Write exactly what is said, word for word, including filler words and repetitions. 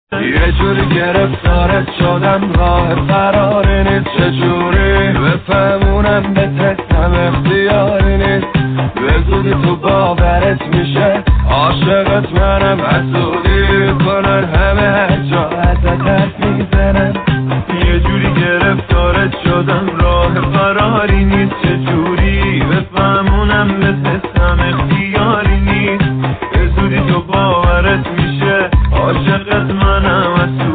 یه جوری گرفتارت شدم راه فراری نیست، چجوری بفهمونم به تستم اختیاری نیست، به زودی تو باورت میشه عاشقت منم، حسودی کنن همه هر جا ازت حرف میزنم. یه جوری گرفتارت شدم راه فراری نیست، چجوری بفهمونم به تستم اختیاری نیست، به زودی تو باورت میشه عاشقت منم.